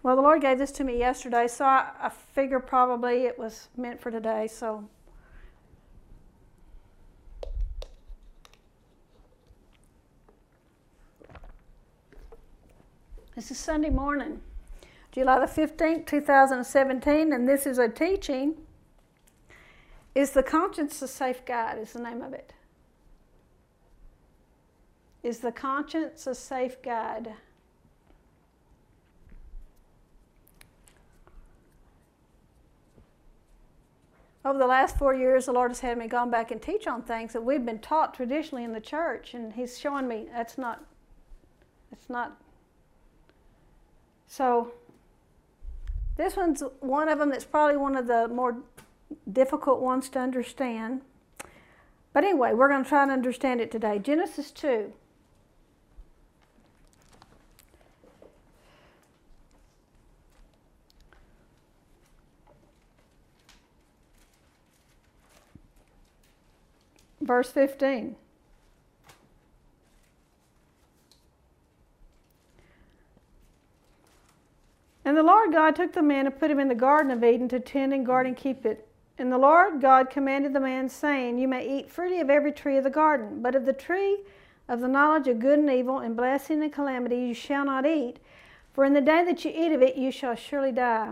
Well, the Lord gave this to me yesterday, so I figure probably it was meant for today. So, this is Sunday morning, July the 15th, 2017, and this is a teaching. Is the conscience a safe guide? Is the name of it. Is the conscience a safe guide? Over the last 4 years, the Lord has had me gone back and teach on things that we've been taught traditionally in the church, and He's showing me it's not. So, this one's one of them that's probably one of the more difficult ones to understand. But anyway, we're going to try and understand it today. Genesis 2. Verse 15. And the Lord God took the man and put him in the Garden of Eden to tend and guard and keep it. And the Lord God commanded the man, saying, You may eat freely of every tree of the garden, but of the tree of the knowledge of good and evil and blessing and calamity you shall not eat, for in the day that you eat of it you shall surely die.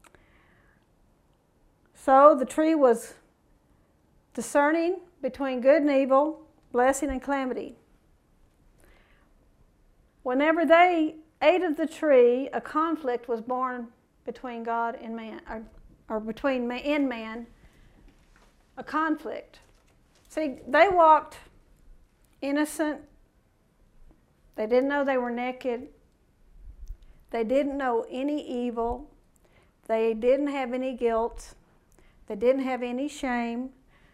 So the tree was discerning between good and evil, blessing and calamity. Whenever they ate of the tree, a conflict was born between God and man, or between man and man, a conflict. See, they walked innocent. They didn't know they were naked. They didn't know any evil. They didn't have any guilt. They didn't have any shame.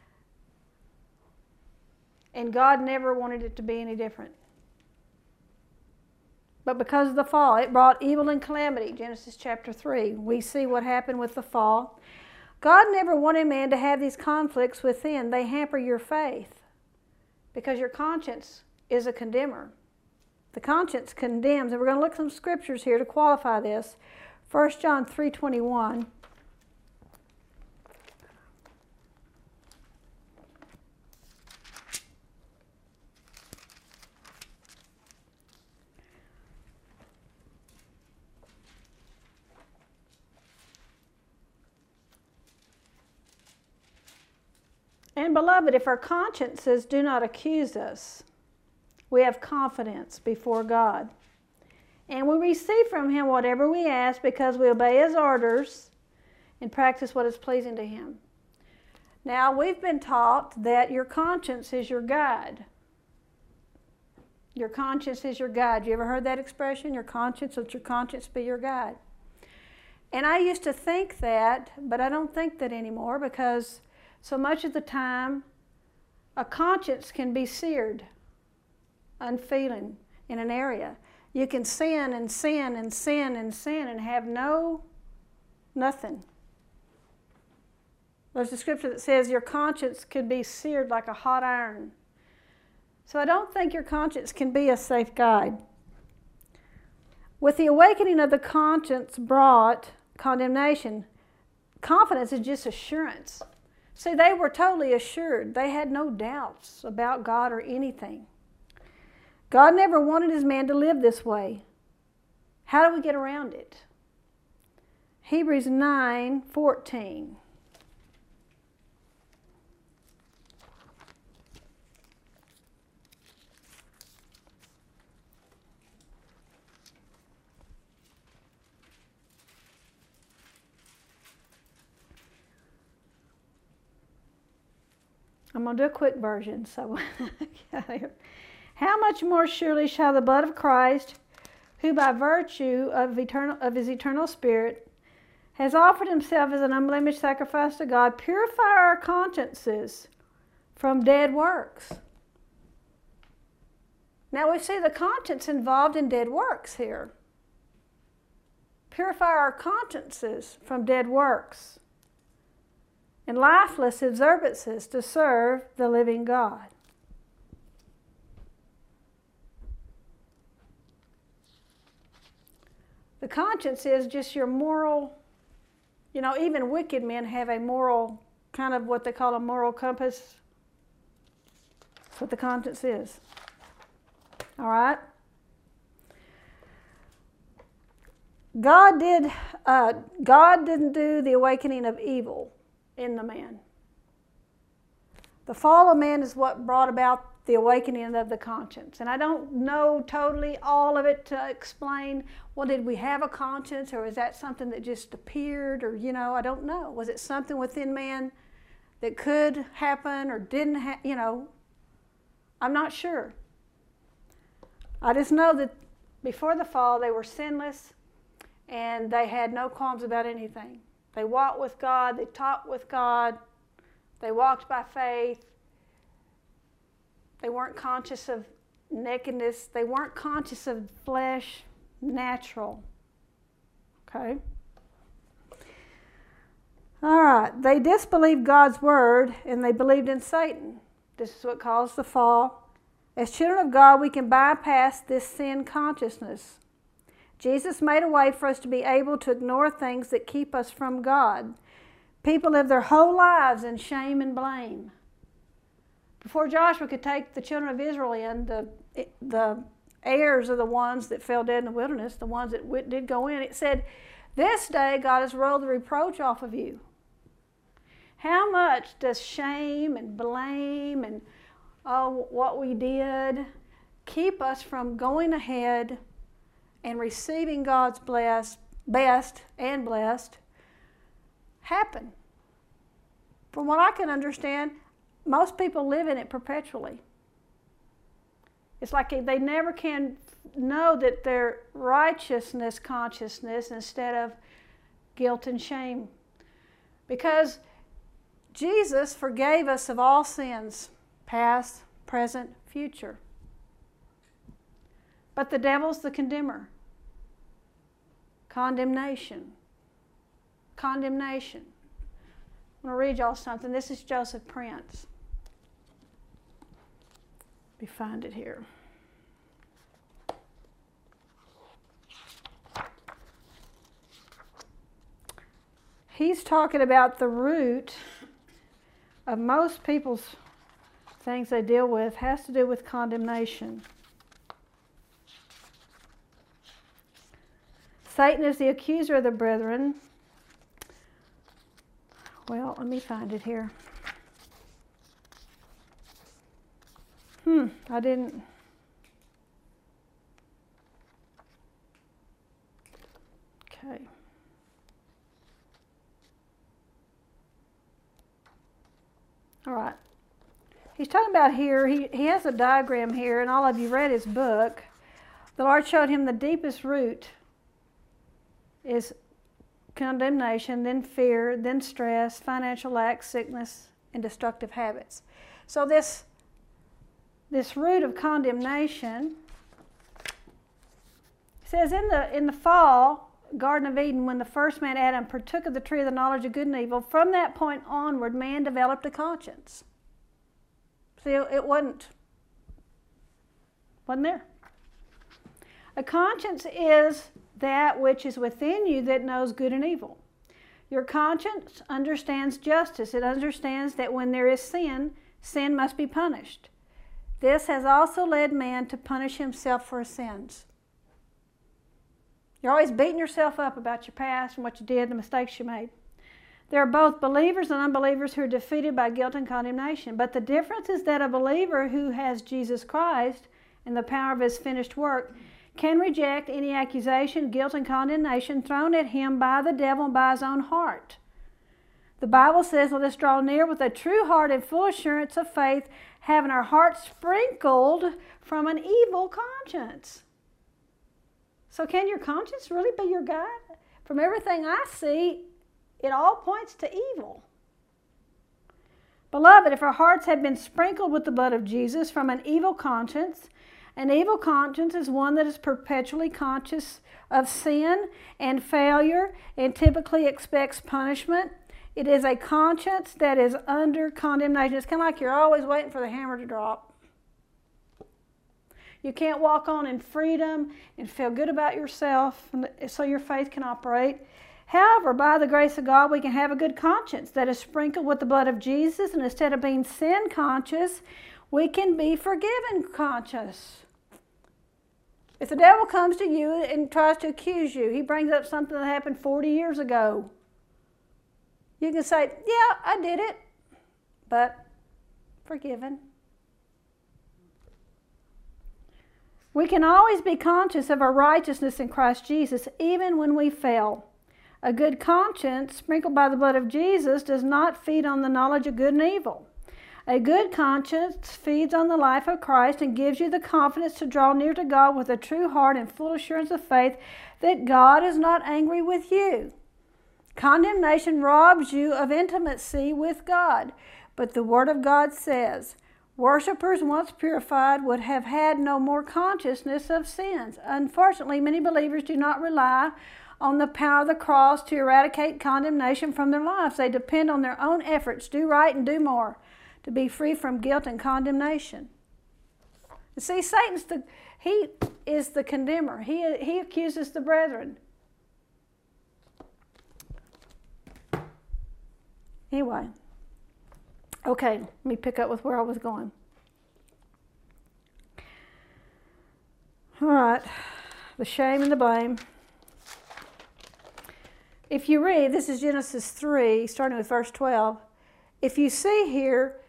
And God never wanted it to be any different. But because of the fall, it brought evil and calamity. Genesis chapter 3. We see what happened with the fall. God never wanted man to have these conflicts within. They hamper your faith because your conscience is a condemner. The conscience condemns, and we're going to look at some scriptures here to qualify this. 1 John 3:21. And beloved, if our consciences do not accuse us, we have confidence before God. And we receive from Him whatever we ask because we obey His orders and practice what is pleasing to Him. Now, we've been taught that your conscience is your guide. Your conscience is your guide. You ever heard that expression? Your conscience, let your conscience be your guide. And I used to think that, but I don't think that anymore because so much of the time, a conscience can be seared, unfeeling in an area. You can sin and sin and sin and sin and have nothing. There's a scripture that says your conscience could be seared like a hot iron. So I don't think your conscience can be a safe guide. With the awakening of the conscience brought condemnation. Confidence is just assurance. See, they were totally assured. They had no doubts about God or anything. God never wanted His man to live this way. How do we get around it? Hebrews 9:14. I'm going to do a quick version. So, how much more surely shall the blood of Christ, who by virtue of His eternal Spirit has offered Himself as an unblemished sacrifice to God, purify our consciences from dead works. Now we see the conscience involved in dead works here. Purify our consciences from dead works and lifeless observances to serve the living God. The conscience is just your moral, you know, even wicked men have a moral, kind of what they call a moral compass. That's what the conscience is. All right? God didn't do the awakening of evil in the man. The fall of man is what brought about the awakening of the conscience. And I don't know totally all of it to explain, well, did we have a conscience, or is that something that just appeared, or, you know, I don't know. Was it something within man that could happen or didn't you know, I'm not sure. I just know that before the fall, they were sinless, and they had no qualms about anything. They walked with God, they talked with God, they walked by faith. They weren't conscious of nakedness. They weren't conscious of flesh, natural. Okay? All right. They disbelieved God's word, and they believed in Satan. This is what caused the fall. As children of God, we can bypass this sin consciousness. Jesus made a way for us to be able to ignore things that keep us from God. People live their whole lives in shame and blame. Before Joshua could take the children of Israel in, the heirs are the ones that fell dead in the wilderness, the ones that did go in. It said, this day God has rolled the reproach off of you. How much does shame and blame and what we did keep us from going ahead and receiving God's best and blessed happen? From what I can understand, most people live in it perpetually. It's like they never can know that they're righteousness consciousness instead of guilt and shame. Because Jesus forgave us of all sins, past, present, future. But the devil's the condemner. Condemnation. Condemnation. I'm going to read y'all something. This is Joseph Prince. Let me find it here. He's talking about the root of most people's things they deal with has to do with condemnation. Satan is the accuser of the brethren. Well, let me find it here. I didn't. Okay. All right. He's talking about here, he has a diagram here, and all of you read his book. The Lord showed him the deepest root is condemnation, then fear, then stress, financial lack, sickness, and destructive habits. So this root of condemnation says in the fall, Garden of Eden, when the first man Adam partook of the tree of the knowledge of good and evil, from that point onward, man developed a conscience. See, it wasn't there. A conscience is that which is within you that knows good and evil. Your conscience understands justice. It understands that when there is sin, sin must be punished. This has also led man to punish himself for his sins. You're always beating yourself up about your past and what you did, the mistakes you made. There are both believers and unbelievers who are defeated by guilt and condemnation. But the difference is that a believer who has Jesus Christ and the power of his finished work can reject any accusation, guilt, and condemnation thrown at him by the devil and by his own heart. The Bible says, let us draw near with a true heart and full assurance of faith, having our hearts sprinkled from an evil conscience. So can your conscience really be your guide? From everything I see, it all points to evil. Beloved, if our hearts have been sprinkled with the blood of Jesus from an evil conscience is one that is perpetually conscious of sin and failure and typically expects punishment. It is a conscience that is under condemnation. It's kind of like you're always waiting for the hammer to drop. You can't walk on in freedom and feel good about yourself so your faith can operate. However, by the grace of God, we can have a good conscience that is sprinkled with the blood of Jesus, and instead of being sin conscious, we can be forgiven conscious. If the devil comes to you and tries to accuse you, he brings up something that happened 40 years ago. You can say, yeah, I did it, but forgiven. We can always be conscious of our righteousness in Christ Jesus, even when we fail. A good conscience, sprinkled by the blood of Jesus, does not feed on the knowledge of good and evil. A good conscience feeds on the life of Christ and gives you the confidence to draw near to God with a true heart and full assurance of faith that God is not angry with you. Condemnation robs you of intimacy with God, but the Word of God says, worshippers once purified would have had no more consciousness of sins. Unfortunately, many believers do not rely on the power of the cross to eradicate condemnation from their lives. They depend on their own efforts, do right and do more, to be free from guilt and condemnation. You see, he is the condemner. He accuses the brethren. Anyway, okay, let me pick up with where I was going. All right, the shame and the blame. If you read, this is Genesis 3, starting with verse 12. If you see here,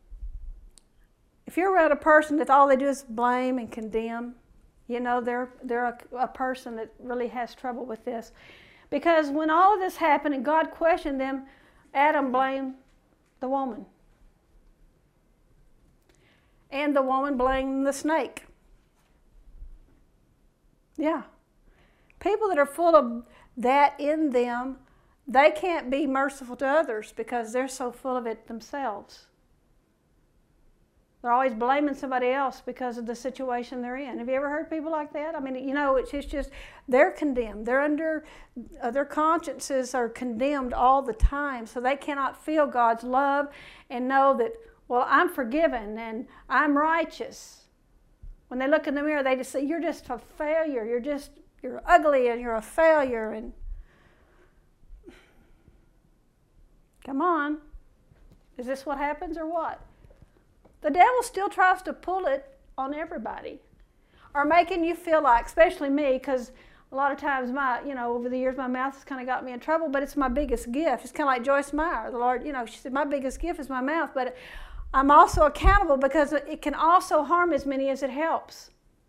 if you're around a person that all they do is blame and condemn, you know they're a person that really has trouble with this. Because when all of this happened and God questioned them, Adam blamed the woman. And the woman blamed the snake. Yeah. People that are full of that in them, they can't be merciful to others because they're so full of it themselves. They're always blaming somebody else because of the situation they're in. Have you ever heard people like that? I mean, you know, it's just they're condemned. They're under, their consciences are condemned all the time, so they cannot feel God's love and know that, well, I'm forgiven and I'm righteous. When they look in the mirror, they just say, you're just a failure. You're ugly and you're a failure. And come on. Is this what happens or what? The devil still tries to pull it on everybody. Or making you feel like, especially me, because a lot of times over the years my mouth has kind of got me in trouble, but it's my biggest gift. It's kind of like Joyce Meyer. The Lord, she said, my biggest gift is my mouth, but I'm also accountable because it can also harm as many as it helps.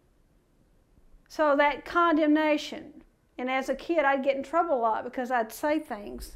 So that condemnation, and as a kid I'd get in trouble a lot because I'd say things,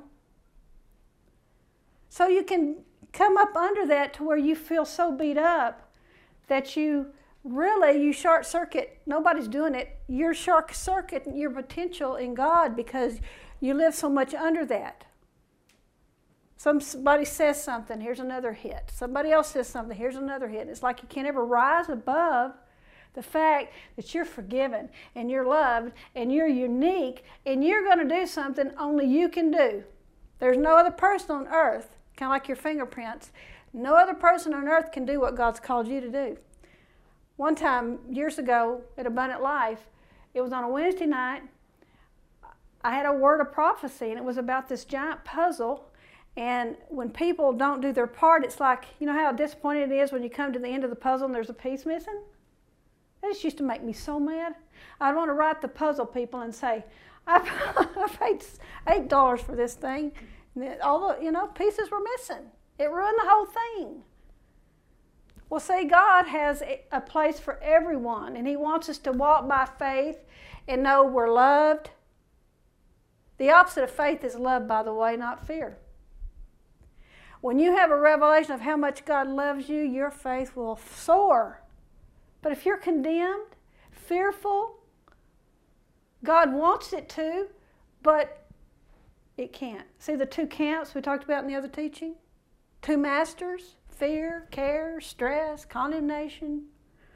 So you can come up under that to where you feel so beat up that you short circuit. Nobody's doing it. You're short circuiting your potential in God because you live so much under that. Somebody says something, here's another hit. Somebody else says something, here's another hit. It's like you can't ever rise above the fact that you're forgiven and you're loved and you're unique and you're going to do something only you can do. There's no other person on earth, kind of like your fingerprints, no other person on earth can do what God's called you to do. One time, years ago, at Abundant Life, it was on a Wednesday night, I had a word of prophecy, and it was about this giant puzzle. And when people don't do their part, it's like, you know how disappointing it is when you come to the end of the puzzle and there's a piece missing? That just used to make me so mad. I'd want to write the puzzle people and say, I paid $8 for this thing. And all the, pieces were missing. It ruined the whole thing. Well, see, God has a place for everyone, and He wants us to walk by faith and know we're loved. The opposite of faith is love, by the way, not fear. When you have a revelation of how much God loves you, your faith will soar. But if you're condemned, fearful, God wants it to, but it can't. See the two camps we talked about in the other teaching? Two masters, fear, care, stress, condemnation.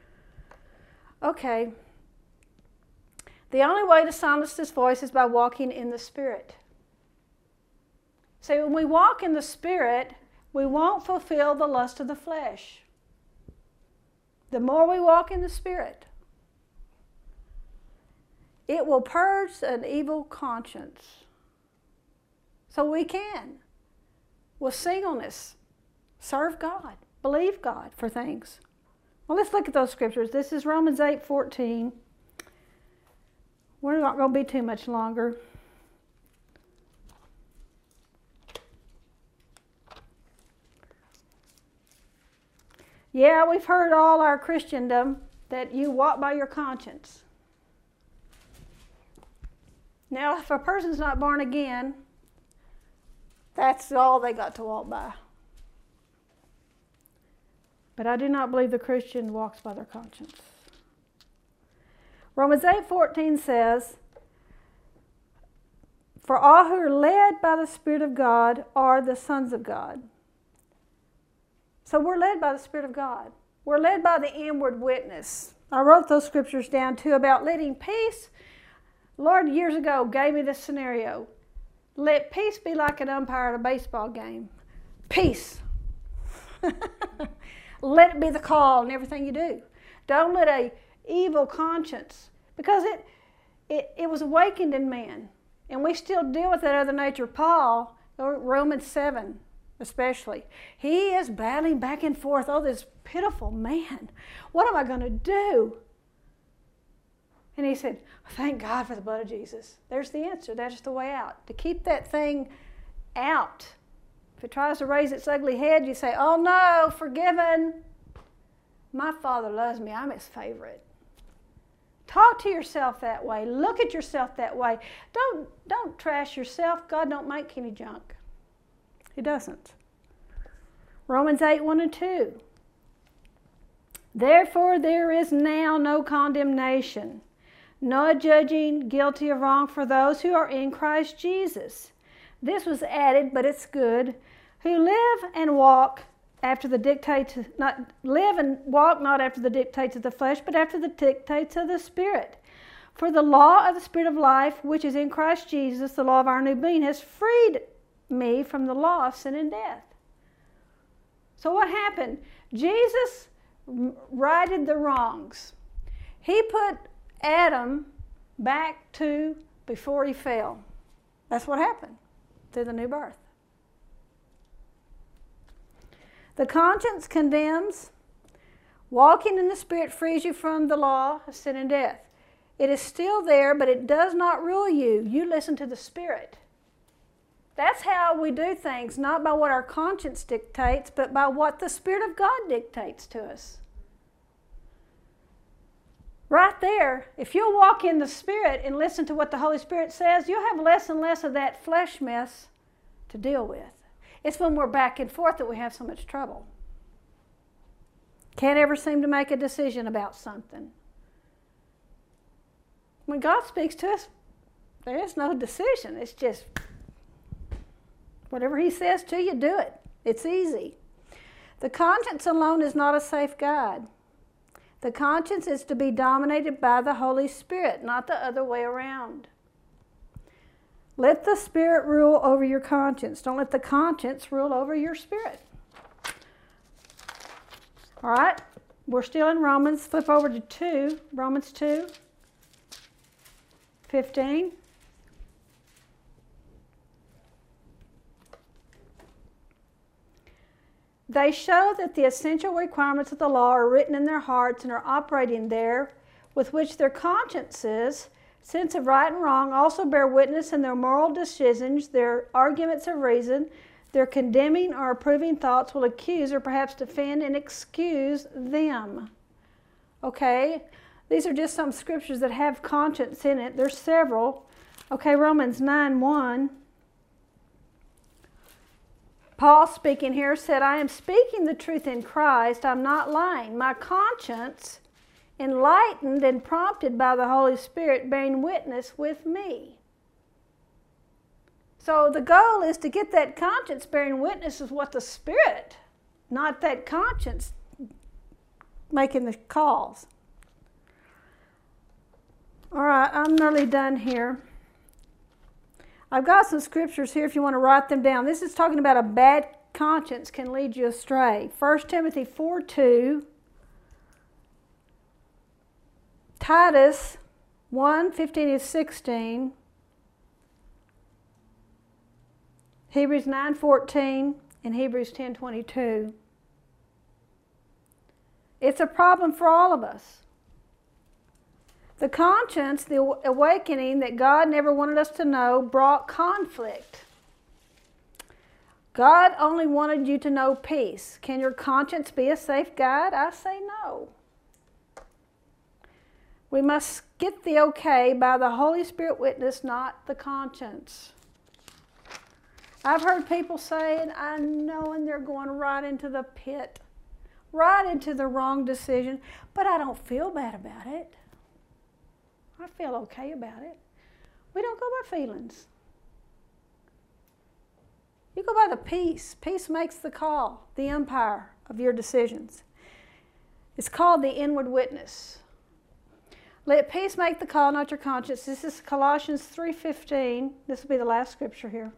Okay. The only way to silence this voice is by walking in the Spirit. See, when we walk in the Spirit, we won't fulfill the lust of the flesh. The more we walk in the Spirit, it will purge an evil conscience. So we can, with singleness, serve God, believe God for things. Well, let's look at those scriptures. This is Romans 8:14. We're not going to be too much longer. Yeah, we've heard all our Christendom that you walk by your conscience. Now, if a person's not born again, that's all they got to walk by. But I do not believe the Christian walks by their conscience. Romans 8:14 says, "For all who are led by the Spirit of God are the sons of God." So we're led by the Spirit of God. We're led by the inward witness. I wrote those scriptures down too about letting peace. Lord, years ago, gave me this scenario. Let peace be like an umpire at a baseball game. Peace. Let it be the call in everything you do. Don't let a evil conscience, because it was awakened in man. And we still deal with that other nature. Paul, Romans 7 especially, he is battling back and forth. Oh, this pitiful man. What am I going to do? And he said, thank God for the blood of Jesus. There's the answer. That's the way out. To keep that thing out. If it tries to raise its ugly head, you say, oh no, forgiven. My Father loves me. I'm his favorite. Talk to yourself that way. Look at yourself that way. Don't trash yourself. God don't make any junk. He doesn't. Romans 8:1-2. Therefore there is now no condemnation, no judging guilty of wrong for those who are in Christ Jesus. This was added, but it's good. Who live and walk after the dictates, not after the dictates of the flesh, but after the dictates of the Spirit. For the law of the Spirit of life, which is in Christ Jesus, the law of our new being, has freed me from the law of sin and death. So what happened? Jesus righted the wrongs. He put Adam back to before he fell. That's what happened through the new birth. The conscience condemns. Walking in the Spirit frees you from the law of sin and death. It is still there, but it does not rule you. You listen to the Spirit. That's how we do things, not by what our conscience dictates, but by what the Spirit of God dictates to us. Right there, if you'll walk in the Spirit and listen to what the Holy Spirit says, you'll have less and less of that flesh mess to deal with. It's when we're back and forth that we have so much trouble. Can't ever seem to make a decision about something. When God speaks to us, there is no decision. It's just whatever he says to you, do it. It's easy. The conscience alone is not a safe guide. The conscience is to be dominated by the Holy Spirit, not the other way around. Let the Spirit rule over your conscience. Don't let the conscience rule over your spirit. All right, we're still in Romans. Flip over to Romans 2:15. They show that the essential requirements of the law are written in their hearts and are operating there, with which their consciences, sense of right and wrong, also bear witness in their moral decisions, their arguments of reason, their condemning or approving thoughts will accuse or perhaps defend and excuse them. Okay, these are just some scriptures that have conscience in it. There's several. Okay, Romans 9:1. Paul speaking here said, I am speaking the truth in Christ. I'm not lying. My conscience, enlightened and prompted by the Holy Spirit, bearing witness with me. So the goal is to get that conscience bearing witness with what the Spirit, not that conscience making the calls. All right, I'm nearly done here. I've got some scriptures here if you want to write them down. This is talking about a bad conscience can lead you astray. 1 Timothy 4:2. Titus 1:15-16, Hebrews 9:14, and Hebrews 10:22. It's a problem for all of us. The conscience, the awakening that God never wanted us to know, brought conflict. God only wanted you to know peace. Can your conscience be a safe guide? I say no. We must get the okay by the Holy Spirit witness, not the conscience. I've heard people say, and I know, and they're going right into the pit, right into the wrong decision, but I don't feel bad about it. I feel okay about it. We don't go by feelings. You go by the peace. Peace makes the call, the umpire of your decisions. It's called the inward witness. Let peace make the call, not your conscience. This is Colossians 3:15. This will be the last scripture here.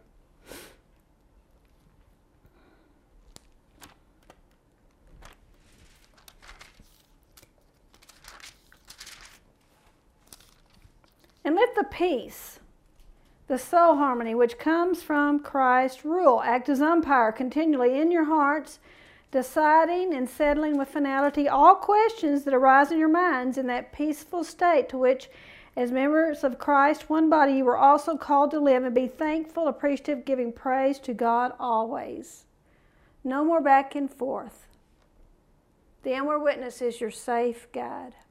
And let the peace, the soul harmony which comes from Christ, rule. Act as umpire continually in your hearts, deciding and settling with finality all questions that arise in your minds in that peaceful state to which, as members of Christ, one body, you were also called to live, and be thankful, appreciative, giving praise to God always. No more back and forth. The inward witness is your safe guide.